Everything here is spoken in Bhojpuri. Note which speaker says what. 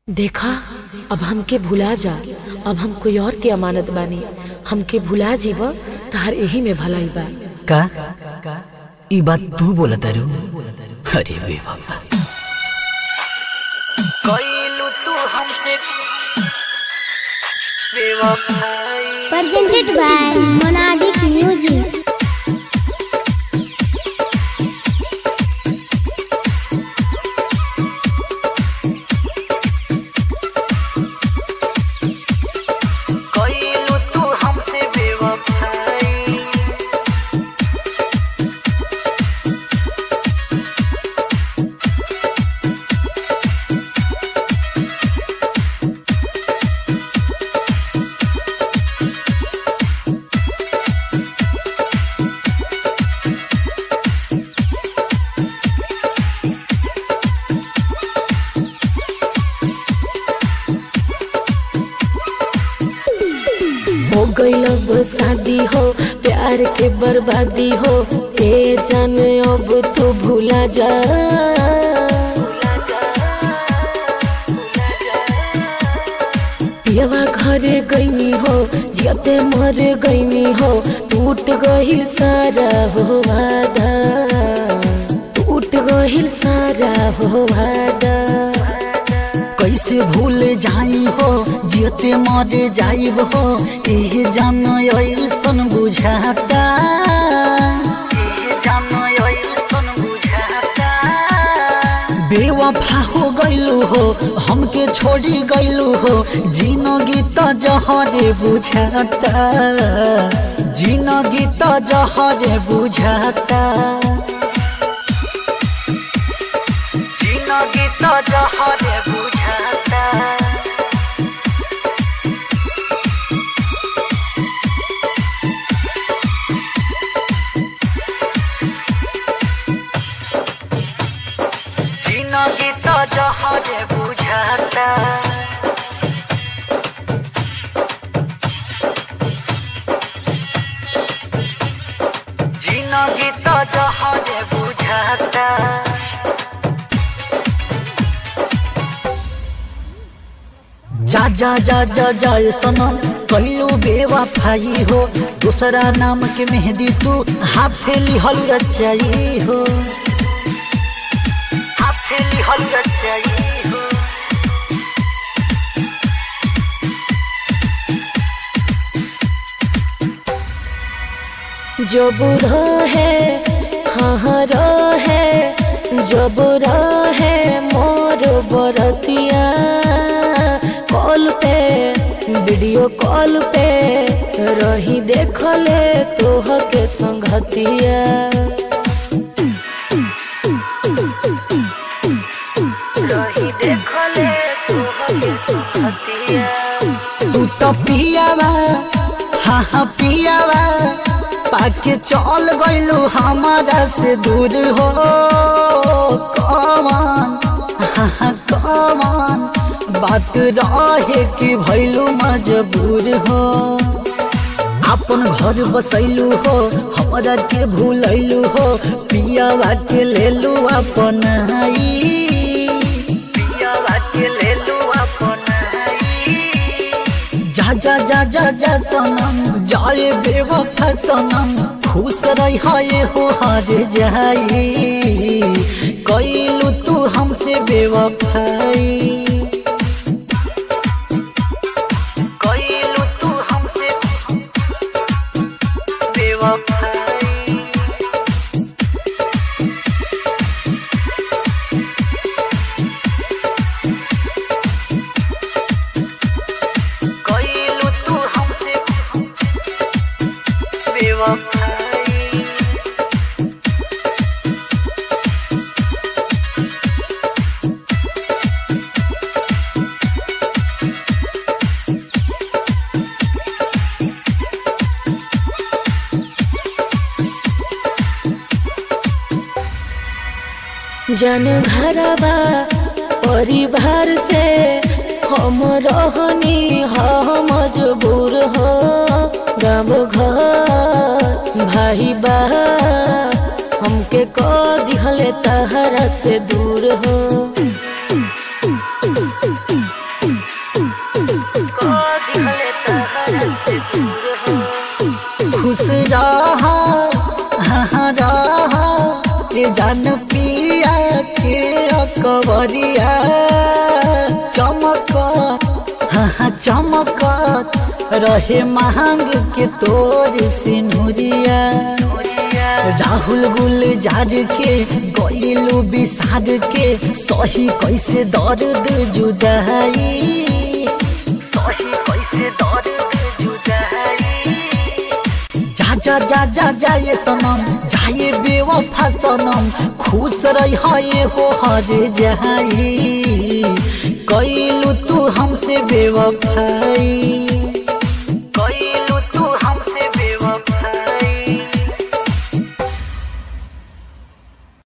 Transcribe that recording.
Speaker 1: देखा अब हमके भुला जा, अब हम कोई और के अमानत बानी। हमके भुला जीव तार यही में भलाई बा।
Speaker 2: का ई बात तू बोला तारू? अरे वे बाबा
Speaker 3: presented by Monadic Music.
Speaker 1: हो गईल अब शादी हो, प्यार के बर्बादी हो, ए जाने अब तू भूला जा। पियवा घरे गईनी हो, जियते मरे गईनी हो, टूट गईल सारा हो वादा, टूट गईल सारा हो वादा।
Speaker 2: कैसे भूल जाई हो, जियते मरे जाइब हो, एह जान ऐसन बुझाता, बेवफा हो गईलू हो, हमके छोड़ी गईलू हो, जिंदगी तो जहरे बुझाता, जिंदगी तो जहरे बुझाता, जिंदगी तो जहरे बुझाता। जिंदगी तो जहरे बुझाता, जिंदगी तो जहरे बुझाता। जा जा जा जा जा सनम कहलू बेवफाई हो, दूसरा नाम के मेहंदी तू हाथे लिहल रचाई हो, हाथे लिहल रचाई हो।
Speaker 1: जो बुरा है हाँ है, जो बुरा है मोर बरतिया, कॉल पे वीडियो कॉल पे रही देखले तोह के संगतिया, रही देखले तोह के संगतिया।
Speaker 2: तू तो पियावा हाँ पियावा, पाके चल गईलू हमारा से दूर हो, कौन हाँ कौन बात रहे कि भैलू मजबूर हो। अपन घर बसैलू हो, हमरा के भूलैलू हो, पियावा के लेलू अपन पियावा के लेलू अपन। जा जा जा जा जा सनम जाए बेवफा सनम, खुश रही हो हार जाई, कैलू तू हमसे बेवफाई, कैलू तू हमसे बेवफाई। कैलू तू हमसे बेवफाई।
Speaker 1: जन घरबा परिवार से हम रहनी हम मजबूर हो, गाँव घर भाई बा हमके कह दिहले तहरा से दूर हो।
Speaker 2: सिनुरिया चमकत हाँ चमकत रहे मांग के तोर सिनुरिया राहुल गुलजार के गइलू बिसार के सही कैसे दर्द जुदाई सही कैसे दर्द जुदाई जा जा जा जा ये सनम जाए बेवफा सनम खुश रही हो हर जाई कैलू तू हमसे बेवफाई।